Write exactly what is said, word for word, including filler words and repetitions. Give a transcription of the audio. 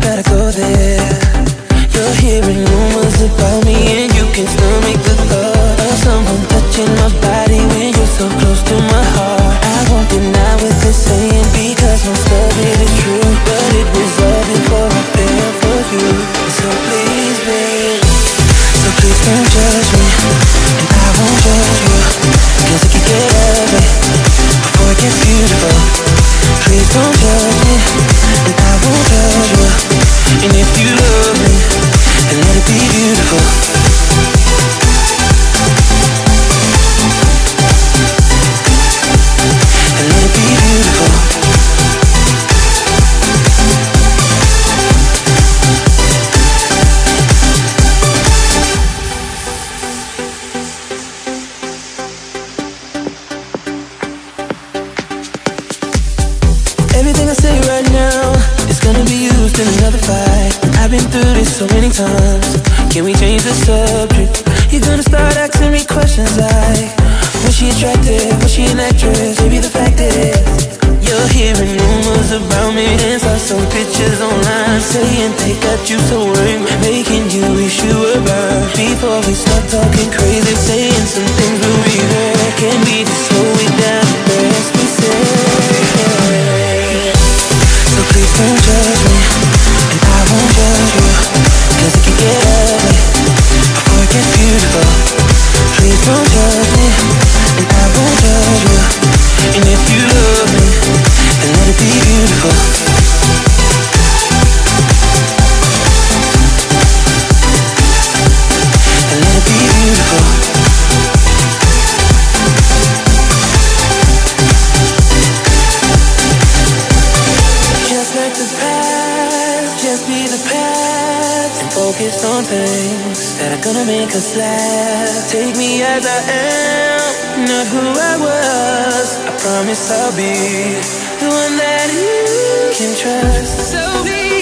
gotta go there. You're hearing rumors about me, and you can still make the thought of someone touching my body when you're so close to my heart. I won't deny what they're saying, because most of it is true, but it was all before I fell for you. So please, babe, so please don't judge me, and I won't judge you, cause it can get ugly before it gets beautiful. Please don't judge me, and I won't judge you, and if you love me, then let it be beautiful. And let it be beautiful. Everything I say right now is gonna be used in another fight. I've been through this so many times. Can we change the subject? You're gonna start asking me questions like, was she attractive? Was she an actress? Maybe the fact is, you're hearing rumors about me and saw some pictures online saying they got you so worried, making you wish you were mine. Before we start talking crazy, saying some things we'll regret, can we just slow it down the best we say? So please don't judge me, and I won't judge you, cause it can get ugly before it gets beautiful. Please don't judge me, and I won't judge you, and if you love me, then let it be beautiful. And let it be beautiful. Just let the past just be the past, and focus on things that are gonna make us laugh. Take me as I am, not who I was. I promise I'll be the one that you can trust. So be